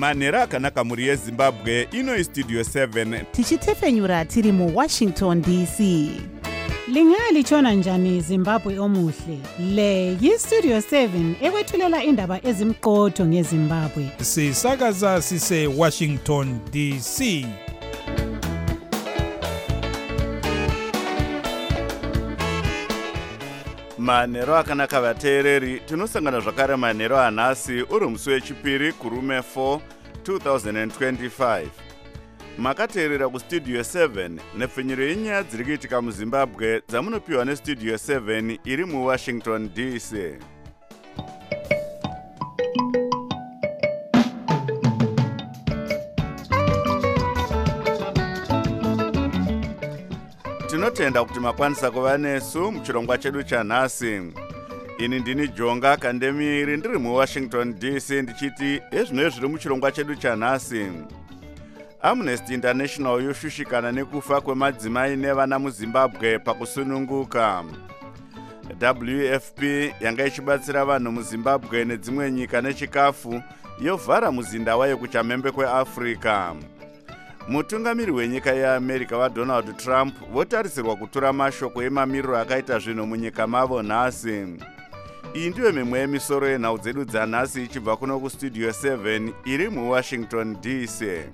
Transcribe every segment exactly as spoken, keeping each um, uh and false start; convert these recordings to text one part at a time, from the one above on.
manhero akanaka mhuri yezimbabwe. Ino istudio seven tichitefenyura tiri muwashington D C. Lingalitshona njani Zimbabwe omuhle? Le yistudio seven ekwethulela indaba ezimqotho ngeZimbabwe. Sisakaza sise Washington D C. manhero akanaka vateereri, tinosangana zvakare manhero anhasi uri musi wechipiri kurume four two thousand twenty-five. Makateerera kustudio seven nepfenyuro yenyaya dziri kuitika muzimbabwe dzamunopiwa nestudio seven iri muwashington D C. Tinotenda kuti makwanisa kuva nesu muchirongwa chedu chanhasi. Ini ndini Jonga Kandemiri ndiri muwashington D C ndichiti ezvino zviri muchirongwa chedu chanhasi. Amnesty International yoshushikana nekufa kwemadzimai nevana muZimbabwe pakusununguka. W F P yanga ichibatsira vanhu muZimbabwe nedzimwe nyika nechikafu yovhara muzinda wayo kuchamhembe kweAfrica. Mutungamiri wenyika yeAmerica waDonald Trump votarisirwa kutura mashoko emamiriro akaita zvinhu munyika mavo nhasi. Iyi ndiyo mimwe yemisoro yenhau dzedu dzanhasi ichibva kuno kustudio seven iri muwashington D C.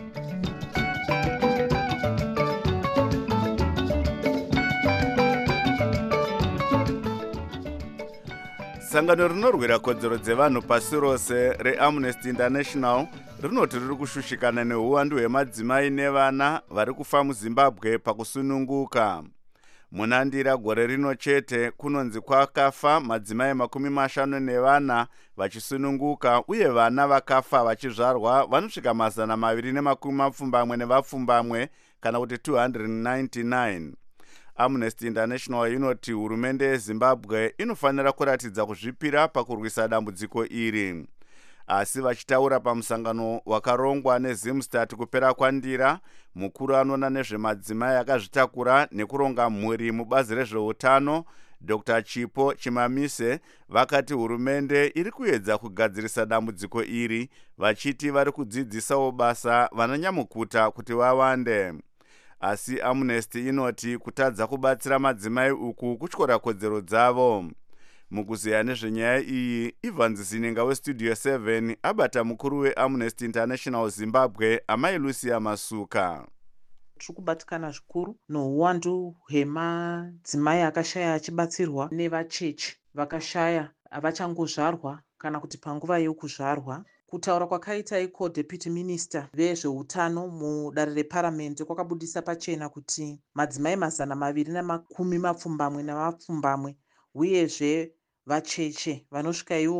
Sangano rinorwira kodzero dzevanhu pasi rose reAmnesty International rinoti riri kushushikana neuwandu hwemadzimai nevana vari kufa muZimbabwe pakusununguka. Munandira gore rino chete kunonzi kwakafa madzimai makumi mashanu nevana vachisununguka, uye vana vakafa vachizvarwa vanosvika mazana maviri nemakumi mapfumbamwe nevapfumbamwe kana kuti two hundred ninety-nine. Amnesty International inoti hurumende yeZimbabwe inofanira kuratidza kuzvipira pakurwisa dambudziko iri. Asi vachitaura pamusangano wakarongwa neZimstat kupera kwandira, mukuru anoona nezvemadzimai akazvitakura nekuronga mhuri mubazi rezveutano Doctor Chipo Chimamise vakati hurumende iri kuedza kugadzirisa dambudziko iri, vachiti vari kudzidzisawo basa vananyamukuta kuti vawande. Asi Amnesty inoti kutadza kubatsira madzimai uku kutyora kodzero dzavo. Mukuziya nezvenyaya iyi, Ivan Zininga westudio seven abata mukuru weAmnesty International Zimbabwe Amai Lucia Masuka. Tiri kubatikana zvikuru nouwandu hwemadzimai akashaya achibatsirwa nevacheche vakashaya vachangozvarwa kana kuti panguva yokuzvarwa. Kutaura kwakaita iko Deputy Minister vezveutano mudare reparamende kwakabudisa pachena kuti madzimai mazana maviri namakumi mapfumbamwe namapfumbamwe uyezve vacheche vanosvika ivo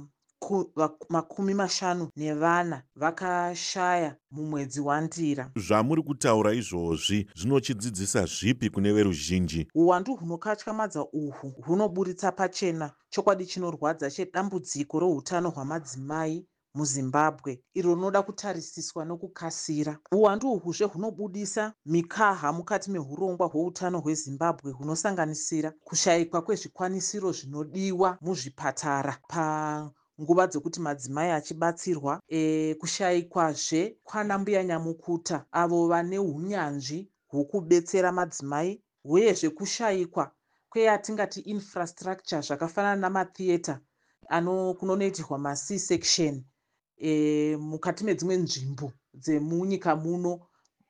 maku, makumi mashanu nevana vakashaya mumwedzi waNdira. Zvamuri kutaura izvozvi zvinochidzidzisa zvipi kune veruzhinji? Uwandu hunokatyamadza uhwu hunoburitsa pachena chokwadi chinorwadza chedambudziko routano hwamadzimai muZimbabwe, iro rinoda kutarisiswa nokukasira. Uwandu uhuzve hunobudisa mikaha mukati mehurongwa hweutano hweZimbabwe hunosanganisira kushayikwa kwezvikwanisiro zvinodiwa muzvipatara panguva dzekuti madzimai achibatsirwa, e, kushayikwazve kwana mbuya nyamukuta avo vane hunyanzvi hwokubetsera madzimai, uyezve kushayikwa kweyatingati infrastructure zvakafanana namatheatre ano kunonoitirwa ma-C section e, mukati medzimwe nzvimbo dzemunyika muno,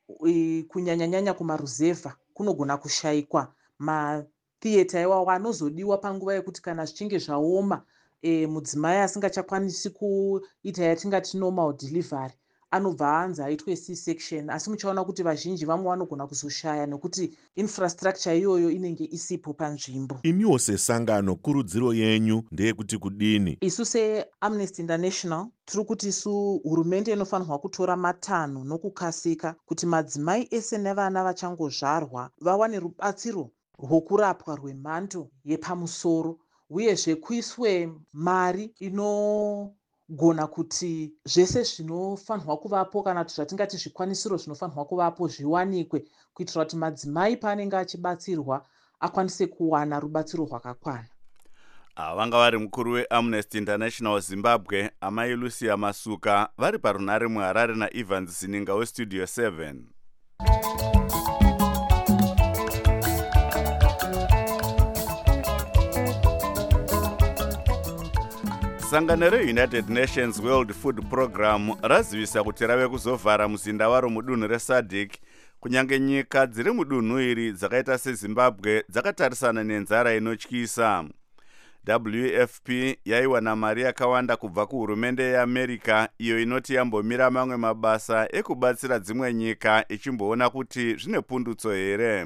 e, kunyanyanyanya kumaruzevha kunogona kushayikwa matheatre iwawo anozodiwa panguva yekuti kana zvichinge zvaoma, e, mudzimai asingachakwanisi kuita yatingati normal delivery anobva anzi aitwe C section. Asi muchaona kuti vazhinji vamwe vanogona kuzoshaya nekuti infrastructure iyoyo inenge isipo panzvimbo. Imiwo sesangano kurudziro yenyu ndeyekuti kudini? Isu seAmnesty International tiri kuti isu hurumende inofanirwa kutora matanho nokukasika kuti madzimai ese nevana vachangozvarwa vawane rubatsiro rwokurapwa rwemhando yepamusoro, uyezve kuiswe mari ino gona kuti zvese zvinofanirwa kuvapo kana kuti zvatingati zvikwanisiro zvinofanirwa kuvapo zviwanikwe, kuitira kuti madzimai paanenge achibatsirwa akwanise kuwana rubatsiro rwakakwana. vanga vari mukuru weamnesty international zimbabwe amai Lucia Masuka vari parunare muHarare naEvans Zininga westudio seven. Sangano reUnited Nations World Food Program razivisa kuti rave kuzovhara muzinda waro mudunhu reSADC kunyange nyika dziri mudunhu iri dzakaita seZimbabwe dzakatarisana nenzara inotyisa. W F P yaiwana mari yakawanda kubva kuhurumende yeAmerica iyo inoti yambomira mamwe mabasa ekubatsira dzimwe nyika ichimboona kuti zvine pundutso here.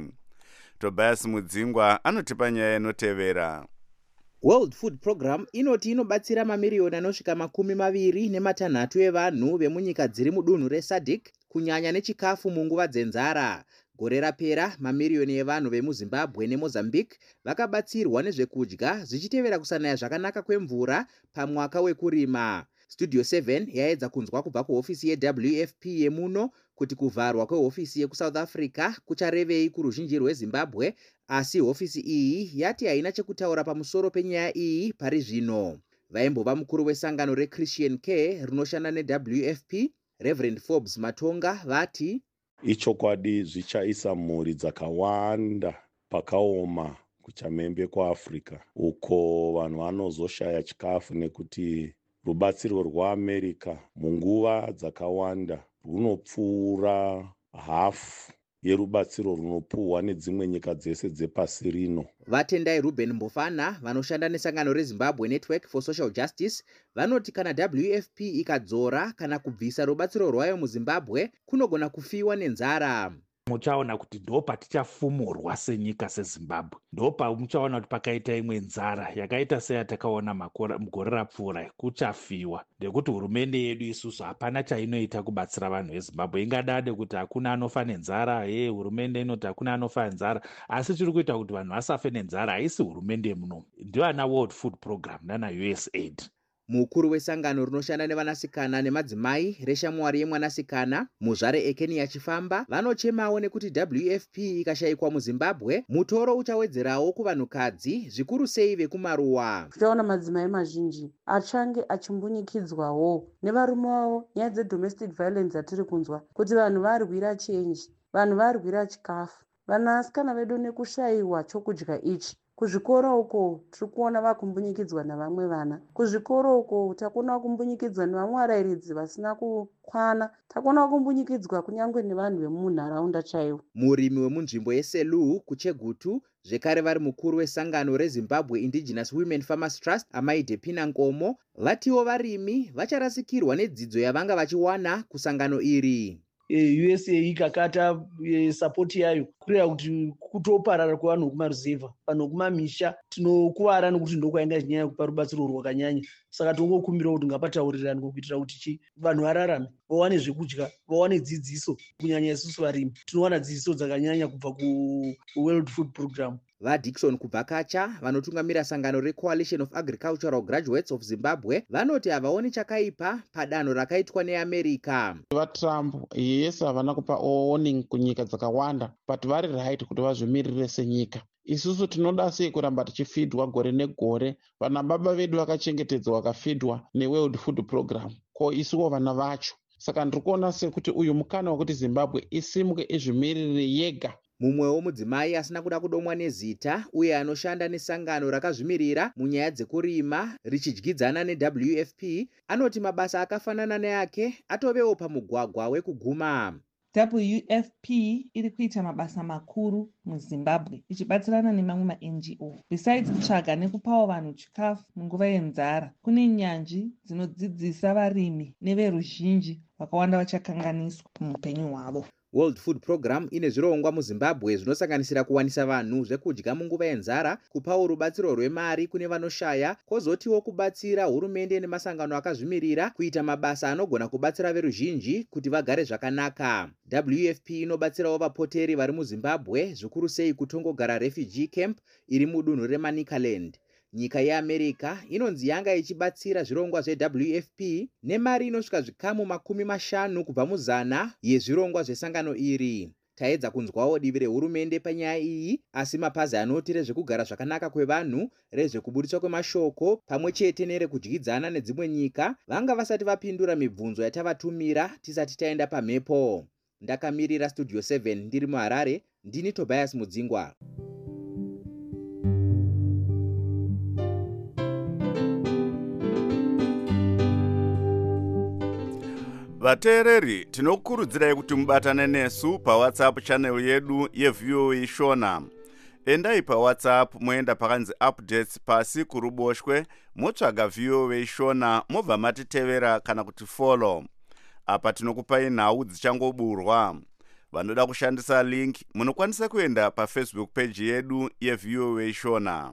Tobias Mudzingwa anotipa nyaya inotevera. World Food Program inoti inobatsira mamiriyoni anosvika makumi maviri nematanhatu evanhu vemunyika dziri mudunhu reSADC kunyanya nechikafu munguva dzenzara. Gore rapera mamiriyoni evanhu vemuZimbabwe neMozambique vakabatsirwa nezvekudya zvichitevera kusanaya zvakanaka kwemvura pamwaka wekurima. Studio seven yaedza kunzwa kubva kuhofisi yeW F P yemuno kuti kuvharwa kwehofisi yekuSouth Africa kucharevei kuruzhinji rweZimbabwe, asi hofisi iyi yati haina chekutaura pamusoro penyaya iyi pari zvino. Vaimbova mukuru wesangano reChristian Care rinoshanda neW F P, Reverend Forbes Matonga, vati ichokwadi zvichaisa mhuri dzakawanda pakaoma kuchamhembe kwaAfrica, uko vanhu vanozoshaya chikafu nekuti rubatsiro rwaAmerica munguva dzakawanda runopfuura hafu yerubatsiro runopuhwa nedzimwe nyika dzese dzepasi rino. Vatendai Ruben Mbofana vanoshanda nesangano reZimbabwe Network for Social Justice vanoti kana W F P ikadzora kana kubvisa rubatsiro rwayo muZimbabwe kunogona kufiwa nenzara. Muchaona kuti ndo patichafumurwa senyika seZimbabwe, ndo pamuchaona kuti pakaita imwe nzara yakaita seyatakaona mugore rapfuura kuchafiwa, ndekuti hurumende yedu isusu hapana chainoita kubatsira vanhu veZimbabwe. Ingadade kuti hakuna anofa nenzara, ye hurumende inoti hakuna anofa nenzara, asi tiri kuita kuti vanhu vasafe nenzara haisi hurumende yemuno, ndio ana World Food Program nana U S A I D. Mukuru wesangano rinoshanda nevanasikana nemadzimai reshamwari yemwanasikana muzvare Ekeni yachifamba vanochemawo nekuti W F P ikashayikwa muZimbabwe mutoro uchawedzerawo kuvanhukadzi zvikuru sei vekumaruwa. Tichaona madzimai mazhinji achange achimbunyikidzwawo nevarume wavo. Nyaya dzedomestic violence atiri kunzwa kuti vanhu varwira chenji, vanhu varwira chikafu, vanasikana vedu nekushayiwa chokudya ichi. Kuzvikoro uko tiri kuona vakumbunyikidzwa navamwe vana. Kuzvikoro uko takuona kumbunyikidzwa nevamwe varairidzi vasina kukwana. Takuona kumbunyikidzwa kunyangwe nevanhu vemunharaunda chaivo. Murimi wemunzvimbo yeSelou kuChegutu zvekare vari mukuru wesangano reZimbabwe Indigenous Women Farmers Trust amai Depina Nkomo vatiwo varimi vacharasikirwa nedzidzo yavanga vachiwana kusangano iri. U S A ikakata sapoti yayo kureva kuti kutoparara kwevanhu kumaruzevha, vanhu kumamisha tinokuvara nekuti ndokwainga chinyanya kupa rubatsiro rwakanyanya. Saka tongokumbira kuti ngapataurirane kuitira kuti chi vanhu vararame, vawane zvekudya, vawane dzidziso. Kunyanya isusu varimi tinowana dzidziso dzakanyanya kubva kuWorld Food Program. VaDickson Kubvakacha vanotungamira sangano reCoalition of Agricultural Graduates of Zimbabwe vanoti havaoni chakaipa padanho rakaitwa neAmerica. VaTrump yese havana kupa warning kunyika dzakawanda, but vari right kuti vazvimirire senyika. Isusu tinoda sei kuramba tichifidwa gore negore? Vana baba vedu vakachengetedzwa vakafidwa neWorld Food Program, ko isuwo vana vacho. Saka ndiri kuona sekuti uyu mukana wekuti Zimbabwe isimuke izvimirire yega. Mumwewo mudzimai asina kuda kudomwa nezita uye anoshanda nesangano rakazvimirira munyaya dzekurima richidyidzana neW F P anoti mabasa akafanana neake atovewo pamugwagwa wekuguma. W F P iri kuita mabasa makuru muZimbabwe ichibatsirana nemamwe ma-N G O. Besides kutsvaga nekupawo vanhu chikafu munguva yenzara, kune nyanzvi dzinodzidzisa varimi neveruzhinji vakawanda vachakanganiswa muupenyu hwavo. World Food Program ine zvirongwa muZimbabwe zvinosanganisira kuwanisa vanhu zvekudya munguva yenzara, kupawo rubatsiro rwemari kune vanoshaya, kwozotiwo kubatsira hurumende nemasangano akazvimirira kuita mabasa anogona kubatsira veruzhinji kuti vagare zvakanaka. W F P inobatsirawo vapoteri vari muZimbabwe, zvikuru sei kutongogara refugee camp iri mudunhu reManicaland. Nyika yeAmerica inonzi yanga ichibatsira zvirongwa zveW F P nemari inosvika zvikamu makumi mashanu kubva muzana yezvirongwa zvesangano iri. taedza kunzwawo divi rehurumende panyaya iyi, asi mapazi anoti rezvekugara zvakanaka kwevanhu, rezvekuburitswa kwemashoko pamwe chete nerekudyidzana nedzimwe nyika vanga vasati vapindura mibvunzo yatavatumira tisati taenda pamhepo. Ndakamirira Studio seven ndiri muHarare, ndini Tobias Mudzingwa. vateereri tinokurudzirai kuti mubatane nesu pawhatsapp channel yedu yeV O A Shona. Endai pawhatsapp moenda pakanzi updates pasi kuruboshwe motsvaga V O A Shona mobva matitevera kana kuti follow. Apa tinokupai nhau dzichangoburwa. Vanoda kushandisa link munokwanisa kuenda paFacebook page yedu yeV O A Shona.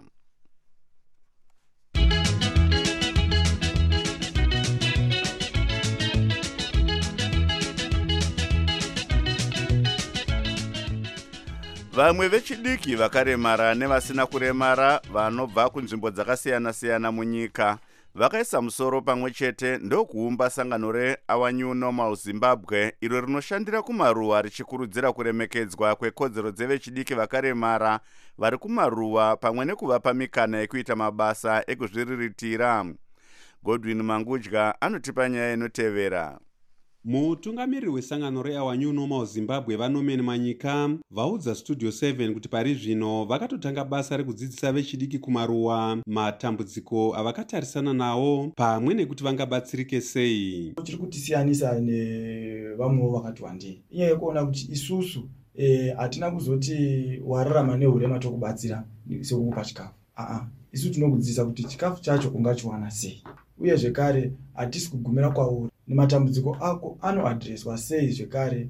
Vamwe vechidiki vakaremara nevasina kuremara vanobva kunzvimbo dzakasiyana-siyana munyika vakaisa musoro pamwe chete ndokuumba sangano reOur New Normal Zimbabwe iro rinoshandira kumaruwa richikurudzira kuremekedzwa kwekodzero dzevechidiki vakaremara vari kumaruwa pamwe nekuvapa mikana yekuita mabasa ekuzviriritira. Godwin Mangudya anotipa nyaya inotevera. Mutungamiriri wesangano reOur New Normal Zimbabwe Vanomeni Manyika vaudza Studio seven kuti pari zvino vakatotanga basa rekudzidzisa vechidiki kumaruwa matambudziko avakatarisana nawo pamwe nekuti vangabatsirike sei. Tiri kutisiyanisa nevamwewo vakati wandei. Inyaya yekuona kuti isusu eh, hatina kuzoti wararama neurema tokubatsira sekukupa chikafu. Aa, isu tinokudzidzisa kuti chikafu chacho ungachiwana sei. Uye zvekare hatisi kugumira kwauri nematambudziko ako anoadreswa sei zvekare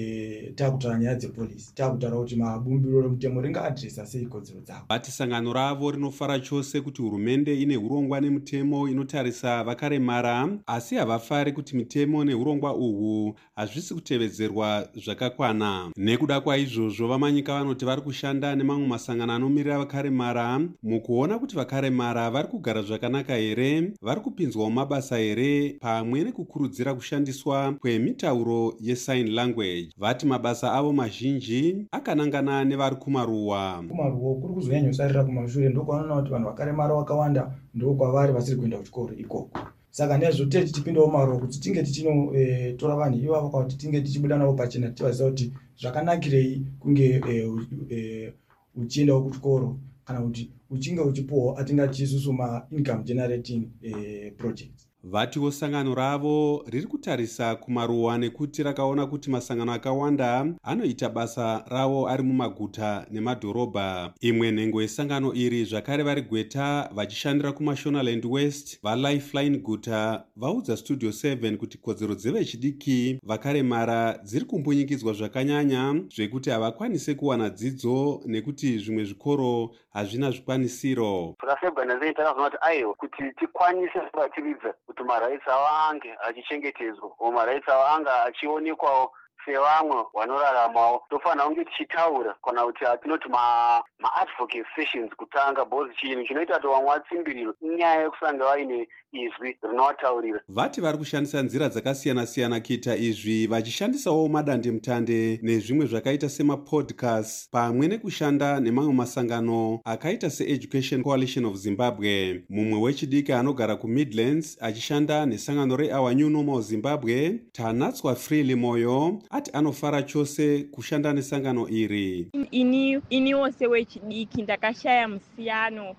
e, takutaura nyaya dzepolisi takutaura kuti mabumbiro remutemo ringaadresa sei kodzero dzavo. Vati sangano ravo rinofara chose kuti hurumende ine urongwa nemutemo inotarisa vakaremara, asi havafari kuti mitemo neurongwa uhwu hazvisi kutevedzerwa zvakakwana. Nekuda kwaizvozvo vamanyika vanoti vari kushanda nemamwe masangano anomirira vakaremara mukuona kuti vakaremara vari kugara zvakanaka here, vari kupinzwawo mabasa here, pamwe nekukurudzira kushandiswa kwemitauro yesign language. Vati mabasa avo mazhinji akanangana nevari kumaruwa. Kumaruwa kuri kuzonyanyosarira kumashure ndokwaanoona kuti vanhu vakaremara vakawanda ndokwavari vasiri kuenda kuchikoro ikoko. Saka ndezvotei tichipindawo mumaruwa kuti tinge tichinotora e, vanhu ivavo kuti tinge tichibuda navo pachena tichivaziva kuti zvakanakirei kunge e, e, uchiendawo kuchikoro kana kuti uchinge uchipuwawo atingati isusu ma-income generating e, projects. Vatiwo sangano ravo riri kutarisa kumaruwa nekuti rakaona kuti masangano akawanda anoita basa ravo ari mumaguta nemadhorobha. Imwe nhengo yesangano iri zvakare vari Gweta vachishandira kuMashonaland West vaLifeline Guta vaudza Studio seven kuti kodzero dzevechidiki vakaremara dziri kumbunyikidzwa zvakanyanya zvekuti havakwanise kuwana dzidzo nekuti zvimwe zvikoro hazvina zvikwanisiro. Zvakasebwa kuti aiwa kuti tikwanise kuvachiridza kuti maraitsi avo ange achichengetedzwa uye maraitsi avo ange achionekwawo sevamwe vanoraramawo. Tofanira kunge tichitaura kana kuti atinoti ma-advocate sessions kutanga, bhozi chinhu chinoita kuti vamwe vatsimbiriro inyaya yekusanga vaine izwi rinovataurira. Vati vari kushandisa nzira dzakasiyana-siyana kuita izvi, vachishandisawo madandemutande nezvimwe zvakaita semapodcast pamwe nekushanda nemamwe masangano akaita seEducation Coalition of Zimbabwe. Mumwe wechidiki anogara kuMidlands achishanda nesangano reOur New Normal Zimbabwe, Tanatswa Freely Moyo, ati anofara chose kushanda nesangano iri. Ini iniwo sewechidiki ndakashaya musiyano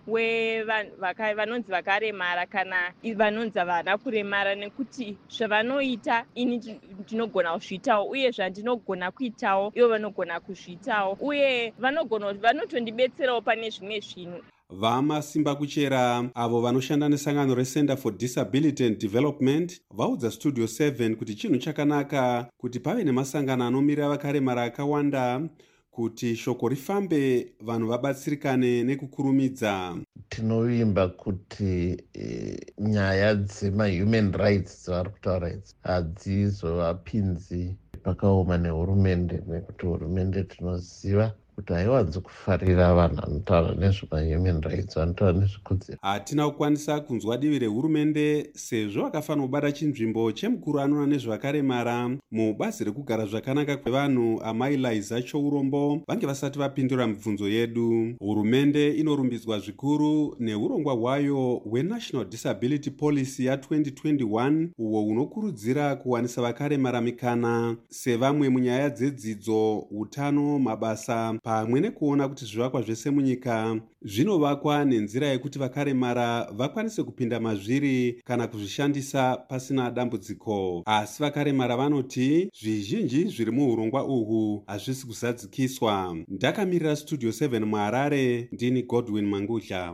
wevanonzi vakaremara kana vanonzi havana kuremara, nekuti zvavanoita ini ndinogona kuzviitawo uye zvandinogona kuitawo ivo vanogona kuzviitawo uye vanogona vanotondibetserawo pane zvimwe zvinhu. Vamasimba Kuchera avo vanoshanda nesangano reCenter for Disability and Development vaudza Studio seven kuti chinhu chakanaka kuti pave nemasangano anomirira vakaremara akawanda kuti shoko rifambe vanhu vabatsirikane nekukurumidza. Tinovimba kuti e, nyaya dzema-human rights dzavari kutaura idzi hadzizovapinzi pakaoma nehurumende, nekuti hurumende tinoziva kuti haiwanzi kufarira vanhu vanotaura nezvemahuman rights, vanotaura nezvekodzero. Hatina kukwanisa kunzwa divi rehurumende sezvo vakafanira kubata chinzvimbo chemukuru anoona nezvakaremara mubazi rekugara zvakanaka kwevanhu amai Liza Chourombo vange vasati vapindura mibvunzo yedu. Hurumende inorumbidzwa zvikuru neurongwa hwayo hweNational Disability Policy ya twenty twenty-one uwo unokurudzira kuwanisa vakaremara mikana sevamwe munyaya dzedzidzo, utano, mabasa pamwe nekuona kuti zvivakwa zvese munyika zvinovakwa nenzira yekuti vakaremara vakwanise kupinda mazviri kana kuzvishandisa pasina dambudziko. Asi vakaremara vanoti zvizhinji zviri muurongwa uhu hazvisi kuzadzikiswa. Ndakamirira Studio seven muHarare, ndini Godwin Mangudla.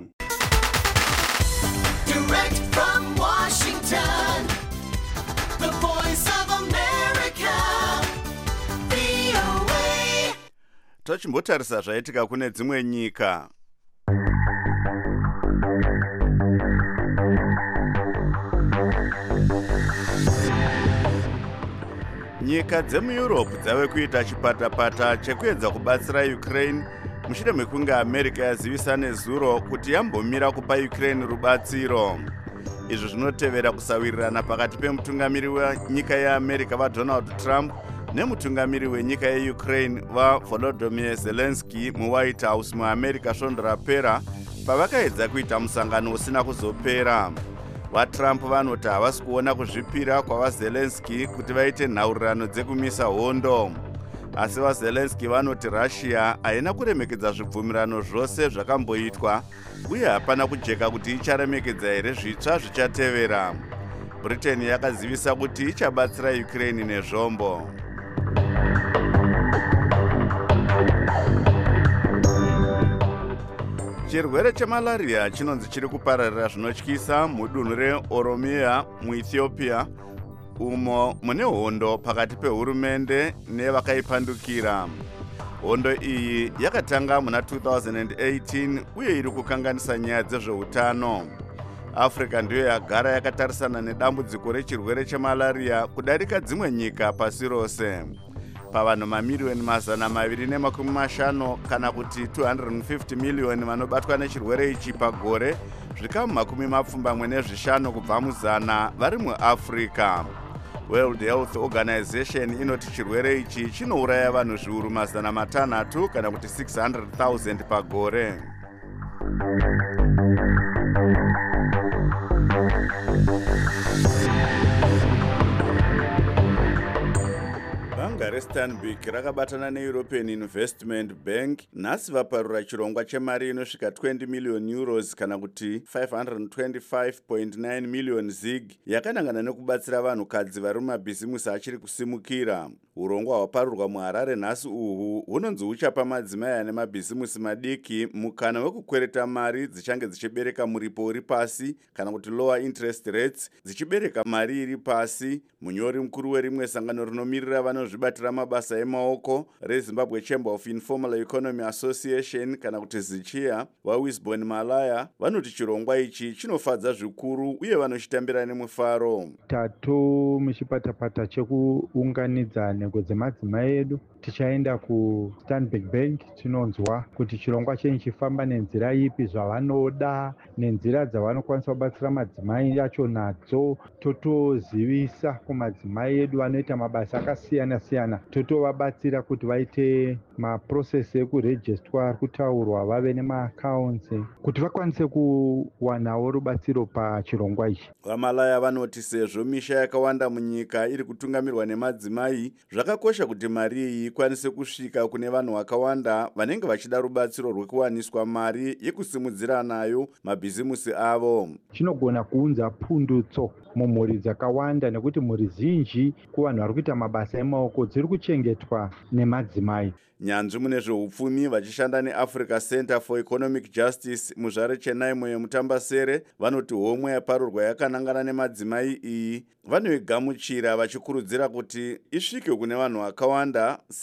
Direct from Washington, the voice of America, V O A. Tochimbotarisa zvaitika kune dzimwe nyika. Nyika dzemuEurope dzave kuita chipatapata chekuedza kubatsira Ukraine mushure mekunge America yazivisa nezuro kuti yambomira kupa Ukraine rubatsiro. Izvo zvinotevera kusawirirana pakati pemutungamiri wenyika yeAmerica vaDonald Trump nemutungamiri wenyika yeUkraine vaVolodymyr Zelensky muWhite House muAmerica svondo rapera pavakaedza kuita musangano usina kuzopera. VaTrump vanoti havasi kuona kuzvipira kwavaZelensky kuti vaite nhaurirano dzekumisa hondo. Asi vaZelensky vanoti Russia haina kuremekedza zvibvumirano zvose zvakamboitwa uye hapana kujeka kuti icharemekedza here zvitsva zvichatevera. Britain yakazivisa kuti ichabatsira Ukraine nezvombo. Chirwere chemalaria chinonzi chiri kupararira zvinotyisa mudunhu reOromia muEthiopia umo mune hondo pakati pehurumende nevakaipandukira. Hondo iyi yakatanga muna two thousand eighteen uye iri kukanganisa nyaya dzezveutano. Africa ndiyo yagara yakatarisana nedambudziko rechirwere chemalaria kudarika dzimwe nyika pasi rose. Pavanhu mamiliyoni mazana maviri nemakumi mashanu kana kuti two hundred fifty miliyoni vanobatwa nechirwere ichi pagore, zvikamu makumi mapfumbamwe nezvishanu kubva muzana vari muAfrica. World Health Organization inoti chirwere ichi chinouraya vanhu zviuru mazana matanhatu kana kuti six hundred thousand pagore. Bhanga reStanbic rakabatana neEuropean Investment Bank nhasi vaparura chirongwa chemari inosvika twenty million euros kana kuti five hundred twenty-five point nine million zig yakanangana nekubatsira vanhukadzi vari mumabhizimusi achiri kusimukira. Urongwa hwaparurwa muHarare nhasi uhu hunonzi huchapa madzimai ane mabhizimusi madiki mukana wekukwereta mari dzichange dzichibereka muripo uri pasi kana kuti lower interest rates dzichibereka mari iri pasi. Munyori mukuru werimwe sangano rinomirira vanozvibatira mabasa emaoko reZimbabwe Chamber of Informal Economy Association kana kuti ZICHIA vaWisbon Malaya vanoti chirongwa ichi chinofadza zvikuru uye vanochitambira nemufaro. Tatu muchipatapata chekuunganidza nhengo dzemadzimai edu tichaenda kuStanbic Bank tinonzwa kuti chirongwa chenyu chifamba nenzira ipi zvavanoda nenzira dzavanokwanisa kubatsira madzimai acho nadzo, totozivisa kumadzimai edu vanoita mabasa akasiyana siyana, totovabatsira kuti vaite maprocess ekurejistwa kutaurwa vave nemaaccounts kuti vakwanise kuwanawo rubatsiro pachirongwa ichi. Vamalaya vanoti sezvo misha yakawanda munyika iri kutungamirwa nemadzimai, zvakakosha kuti mari iyi ikwanise kusvika kune vanhu vakawanda vanenge vachida rubatsiro rwekuwaniswa mari yekusimudzira nayo mabhizimusi avo. Chinogona kuunza pundutso mumhuri dzakawanda nekuti mhuri zhinji kuvanhu vari kuita mabasa emaoko dziri kuchengetwa nemadzimai. Nyanzvi mune zveupfumi vachishanda neAfrica Center for Economic Justice muzvare Chennai muyemutambasere vanoti homwe yaparurwa yakanangana nemadzimai iyi vanoigamuchira vachikurudzira kuti isvike kune vanhu vakawanda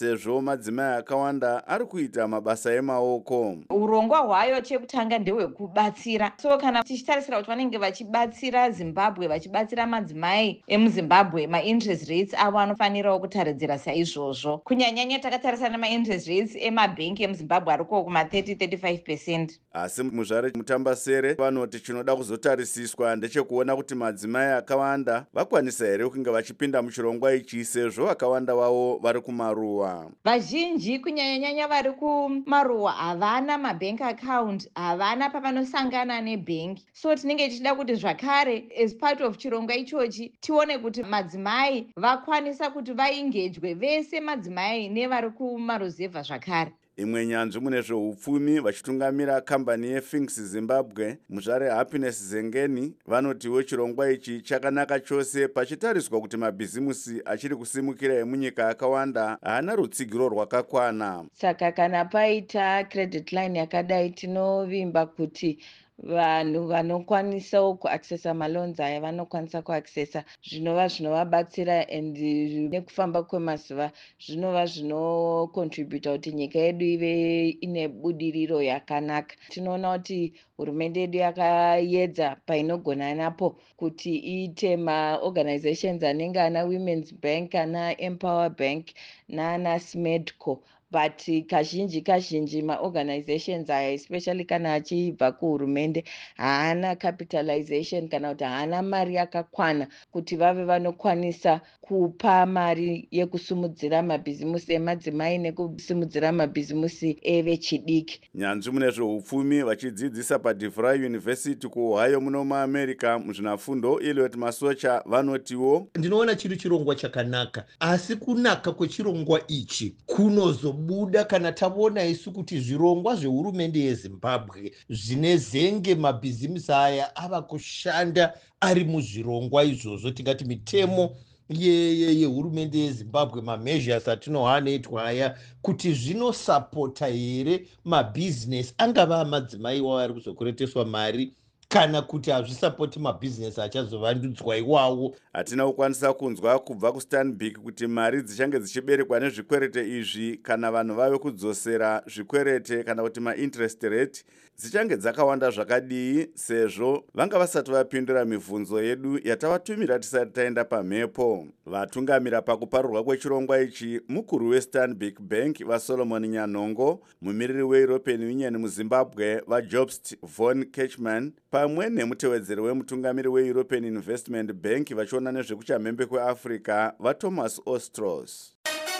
sezvo madzimai akawanda ari kuita mabasa emaoko. urongwa hwayo chekutanga ndehwekubatsira, so kana tichitarisira kuti vanenge vachibatsira zimbabwe vachibatsira madzimai emuzimbabwe mainterest rates avo anofanirawo kutaridzira saizvozvo. kunyanyanya takatarisa nemainterest rates emabhengi emuzimbabwe ariko kuma thirty to thirty-five percent. Asi muzvare mutambasere vanoti chinoda kuzotarisiswa ndechekuona kuti madzimai akawanda vakwanisa here kunge vachipinda muchirongwa ichi sezvo vakawanda vavo vari kumaruwa. Vazhinji kunyanyanyanya vari kumaruwa havana mabank account, havana pavanosangana nebhengi, so tinenge tichida kuti zvakare as part of chirongwa ichochi tione kuti madzimai vakwanisa kuti vaingejwe vese madzimai nevari kumaruzevha zvakare. Imwe nyanzvi mune zveupfumi vachitungamira kambani yeFinks Zimbabwe, muzvare Happiness Zengeni, vanotiwo chirongwa ichi chakanaka chose pachitariswa kuti mabhizimusi achiri kusimukira emunyika akawanda haana rutsigiro rwakakwana. Saka kana paita credit line yakadai tinovimba kuti vanhu vanokwanisawo kuaccessa malons aya vanokwanisa kuaccessa, zvinova zvinovabatsira and nekufamba kwemazuva zvinova zvinocontributa kuti nyika yedu ive ine budiriro yakanaka. Tinoona kuti hurumende yedu yakaedza painogona napo kuti iite maorganizations anenge ana Women's Bank, ana Empower Bank naana Smedco, but kazhinji kazhinji maorganizations aya especially kana achibva kuhurumende haana capitalization kana kuti haana mari yakakwana kuti vave vanokwanisa kupa mari yekusumudzira mabhizimusi emadzimai nekusimudzira mabhizimusi evechidiki. Nyanzvi mune zveupfumi vachidzidzisa paDeVry University kuOhio muno muAmerica muzvinafundo Eliot Masocha vanotiwo ndinoona chiri chirongwa chakanaka, asi kunaka kwechirongwa ichi kunozobuda kana taona isu kuti zvirongwa zvehurumende yeZimbabwe zvine zenge mabhizimusi aya ava kushanda ari muzvirongwa izvozvo, tingati mitemo yehurumende yeZimbabwe, mameasures atinohanoitwa aya kuti zvinosapota here mabhizinesi angava amadzimai iwawo ari kuzokwereteswa mari kana kuti hazvisapoti mabhizinesi achazovandudzwa iwawo. Hatina kukwanisa kunzwa kubva kuStanbic kuti mari dzichange dzichiberekwa nezvikwerete izvi kana vanhu vave kudzosera zvikwerete kana kuti mainterest rate dzichange dzakawanda zvakadii, sezvo vanga vasati vapindura mibvunzo yedu yatavatumira tisati taenda pamhepo. Vatungamira pakuparurwa kwechirongwa ichi mukuru weStanbic Bank vaSolomon Nyanongo, mumiriri weEuropean Union muZimbabwe vaJobst von Kechman, pamwe nemutevedzeri wemutungamiri weEuropean Investment Bank vachiona nezvekuchamhembe kweAfrica vaThomas Ostros.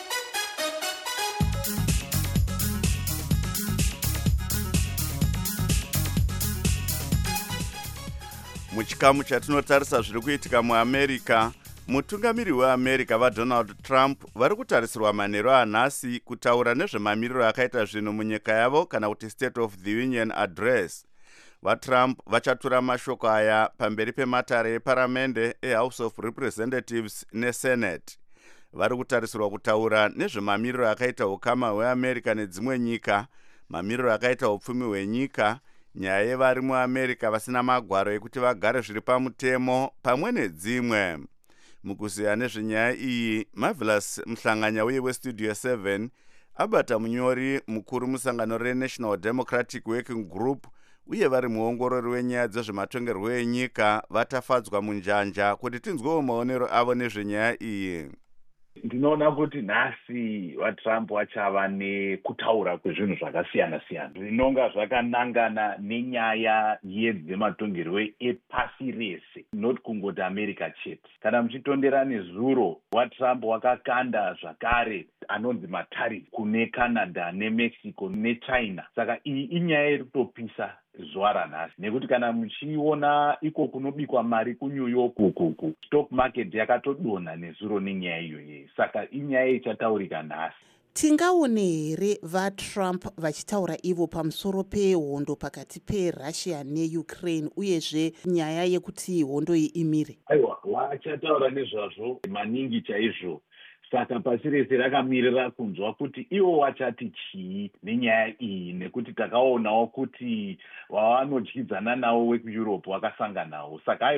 Muchikamu chatinotarisa zviri kuitika muAmerica, mutungamiri weAmerica vaDonald Trump vari kutarisirwa manheru anhasi kutaura nezvemamiriro akaita zvinhu munyika yavo kana kuti State of the Union Address. VaTrump vachatura mashoko aya pamberi pematare eparamende eHouse of Representatives neSenate. Vari kutarisirwa kutaura nezvemamiriro akaita ukama hweAmerica nedzimwe nyika, mamiriro akaita upfumi hwenyika, nyaya yevari muAmerica vasina magwaro ekuti vagare zviri pamutemo pamwe nedzimwe. Mukuziya nezvenyaya iyi, Marvelous Mhlanganya uye weStudio seven abata munyori mukuru musangano reNational Democratic Working Group uye vari muongorori wenyaya dzezvematongerwo enyika vatafadzwa munjanja kuti tinzwewo maonero avo nezvenyaya iyi. Ndinoona kuti nhasi vaTrump vachava nekutaura kwezvinhu zvakasiyana-siyana zvinonga zvakanangana nenyaya yedzematongerwo epasi rese, not kungoti America chete. Kana muchitondera nezuro, vaTrump wakakanda zvakare anonzi matariff kune Canada neMexico neChina. Saka iyi inyaya iri kutopisa zuva ranhasi, nekuti kana muchiona iko kunobikwa mari kuNew York ukuku, stock market yakatodonha nezuro nenyaya iyoyi. Saka inyaya ichataurika nhasi. Tingaone here vaTrump vachitaura ivo pamusoro pehondo pakati peRussia neUkraine uyezve nyaya yekuti hondo iyi imire? Aiwa, vachataura nezvazvo maningi chaizvo. Saka pasi rese rakamirira kunzwa kuti ivo vachati chii nenyaya iyi, nekuti takaonawo kuti vavanodyidzana navo wekuEurope vakasanganawo. Saka aiwa,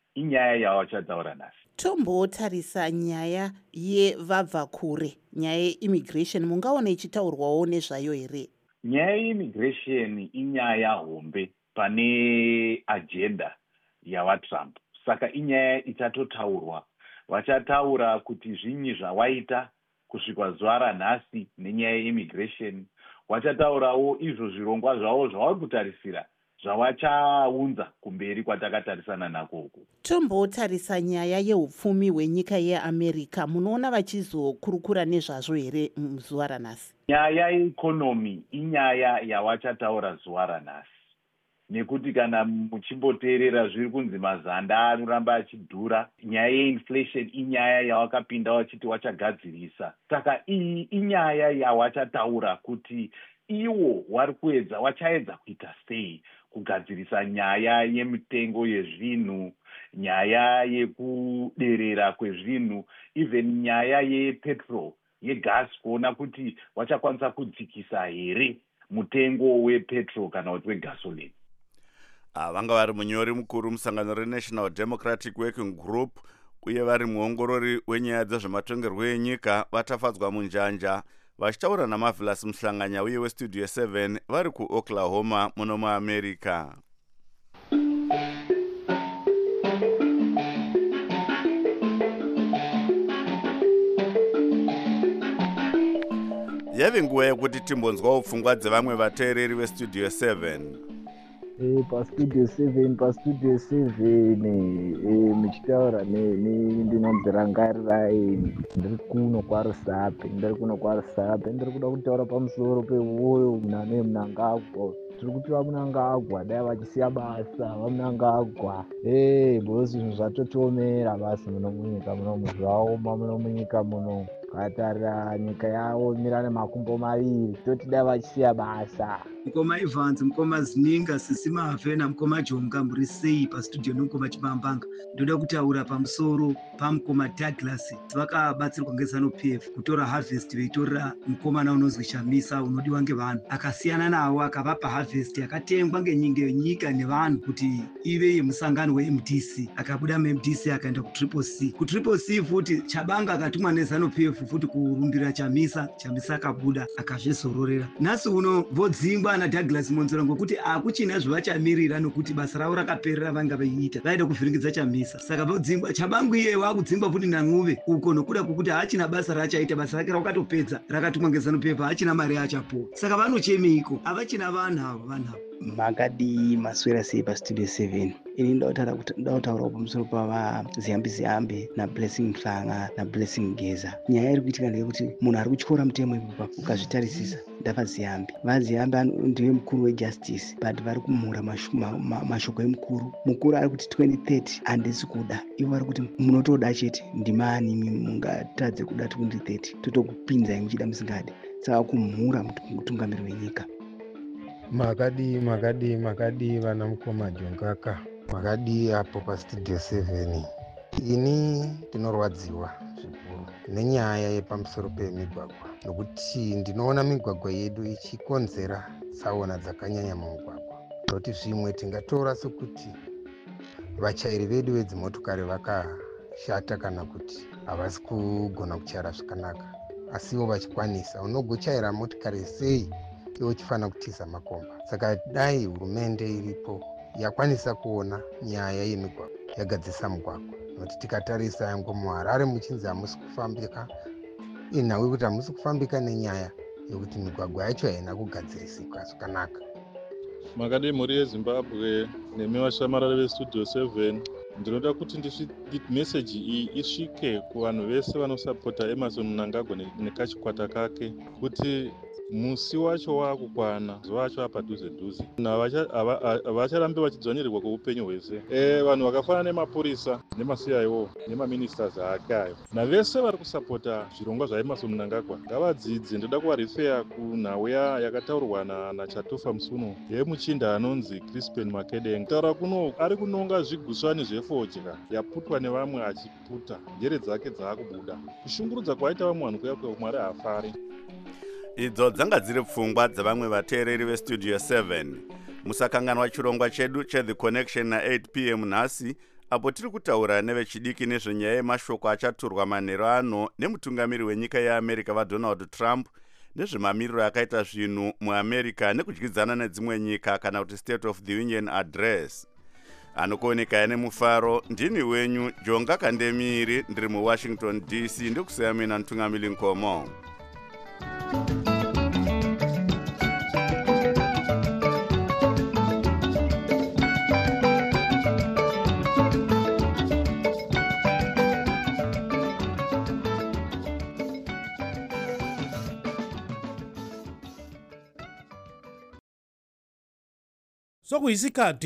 inyaya yavachataura nhasi. Tombotarisa nyaya yevabva kure, nyaya yeimmigration, mungaona ichitaurwawo nezvayo here? Nyaya yeimmigration inyaya hombe pane agenda yavatrump, saka inyaya ichatotaurwa. Vachataura kuti zvinyi zvawaita kusvikwa zuva ranhasi nenyaya yeimmigration. Vachataurawo izvo zvirongwa zvavo zvavari kutarisira zvavachaunza kumberi kwatakatarisana nakoko. Tombotarisa nyaya yeupfumi hwenyika yeAmerica, munoona vachizokurukura nezvazvo here muzuva ranhasi? Nyaya yeikonomi inyaya yavachataura zuva ranhasi, nekuti kana muchimboteerera zviri kunzi mazanda anoramba achidhura, nyaya yeinflation inyaya yavakapinda vachiti vachagadzirisa. Saka iyi inyaya yavachataura kuti iwo vari kuedza vachaedza kuita sei kugadzirisa nyaya yemitengo yezvinhu, nyaya yekuderera kwezvinhu, even nyaya yepetrol yegas, kuona kuti vachakwanisa kudzikisa here mutengo wepetrol kana kuti wegasoline. Vanga vari munyori mukuru musangano reNational Democratic Working Group uye vari muongorori wenyaya dzezvematongerwo enyika vatafadzwa munjanja vachitaura naMarvelous Muhlanganya uye westudio seven vari kuOklahoma muno muAmerica. Yave nguva yekuti timbonzwawo pfungwa dzevamwe vateereri vestudio seven. Eh, pastudio seven pastudio seven eh, muchitaura ndinonzirangarirai ndiri kuno kwaRusape ndiri kuno kwaRusape ndiri kuda kutaura pamusoro pewoyo munane Mnangagwa. Tiri kuti vaMunangagwa dai vachisiya basa vaMunangagwa eh bosi zvinhu zvatotomera basi muno munyika muno muzvaoma muno munyika muno katarira nyika yavo mira nemakumbo maviri toti dai vachisiya basa. Mukoma Evans, Mukoma Zininga, Sisi Mavena, Mukoma Jonga, muri sei pastudio noMukoma Chibambanga. Ndoda kutaura pamusoro paMukoma Douglas vakabatsirwa ngeZanu-P F kutora harvest veitorera mukomana unozwi Shamisa unodiwa ngevanhu, akasiyana nawo akavapa harvest yakatengwa ngenyika nevanhu kuti ive yemusangano weM D C, akabuda muM D C akaenda kuTriple C. kuTriple C futi Chabanga akatumwa neZanu-P F futi kurumbira Chamisa, Chamisa akabuda akazvizororera. Nhasi uno vodzingwa naDouglas Monzora ngokuti akuchina zvivachamirira nokuti basa ravo rakaperera vanga veiita, vaida kuvhiringidza Chamisa. Saka vodzingwa Chabangu iye wakudzingwa futi naNguve uko nokuda kwokuti hachina basa raachaita, basa rake rakatopedza rakatumwa ngeZanu-P F, hachina mari yachapuwa. Saka vanochemiko, havachina vanhu avo vanhu avo. Makadi maswera sei pastudio seven. Ini ndautaura pamusoro pavaziyambi ziyambi naBlessing Mhlanga naBlessing Ngeza. Nyaya iri kuitika ndeyekuti munhu ari kutyora mutemo ipopa ukazvitarisisa ndavaziyambi. Vaziyambi ndiye mukuru wejustice but vari kumhura mashoko emukuru. Mukuru ari kuti twenty thirty handisi kuda, ivo vari kuti munotoda chete ndimani mungatadze kuda twenty thirty totokupinzai muchida musingadi. Saka kumhura mutungamiri wenyika. Makadi makadi makadi vana Mukoma Jongaka, makadi apo pastudio seven. Ini ndinorwadziwa zvikuru nenyaya yepamusoro pemigwagwa, nokuti ndinoona migwagwa yedu ichikonzera tsaona dzakanyanya mumugwagwa. Noti zvimwe tingatora sekuti vachairi vedu vedzimotokari vakashata kana kuti havasi kugona kuchaira zvakanaka, asiwo vachikwanisa. Unogochaira motikari sei iwo chifanira kutiza makomba? Saka dai hurumende iripo yakwanisa kuona nyaya yemigwagwa yagadzisa mugwagwa, nokuti tikatarisa yango muHarare muchinzi hamusi kufambika, inhau yekuti hamusi kufambika nenyaya yekuti migwagwa yacho haina kugadzirisika zvakanaka. Makadi mhuri yeZimbabwe nemi vashamarari vestudio seven, ndinoda kuti meseji iyi isvike kuvanhu vese vanosapota Emmerson Mnangagwa nekachikwata kake kuti musi wacho wakukwana, zuva racho apadhuze dhuze. Havacharambi vachidzvanyirirwa kweupenyu hwese. E, vanhu vakafanana nemapurisa nemasi aiwo nemaministers ake ayo navese vari kusapota zvirongwa zvaEmmerson Mnangagwa ngavadzidze. Ndoda kuvarifeya kunhau yakataurwa naChatufa Musuno yemuchinda anonzi Crispin Makedeng. Taura kuno ari kunonga zvigusvani zvefodya yaputwa nevamwe achiputa, njere dzake dzaakubuda. Kushungurudza kwaita vamwe vanhu kuya kuya Mwari haafari. Idzo dzanga dziri pfungwa dzevamwe vateereri vestudio seven. Musakanganwa chirongwa chedu cheThe Connection na eight p m nhasi apo tiri kutaura nevechidiki nezvenyaya yemashoko achaturwa manheru ano nemutungamiri wenyika yeamerica vadonald trump nezvemamiriro akaita zvinhu muamerica nekudyidzana nedzimwe nyika kana kuti state of the union address. Anokuoneka nemufaro ndini wenyu Jonga Kandemiri ndiri muWashington D C ndikusiya mina Ntungamili Nkomo. Sokuyisikhathi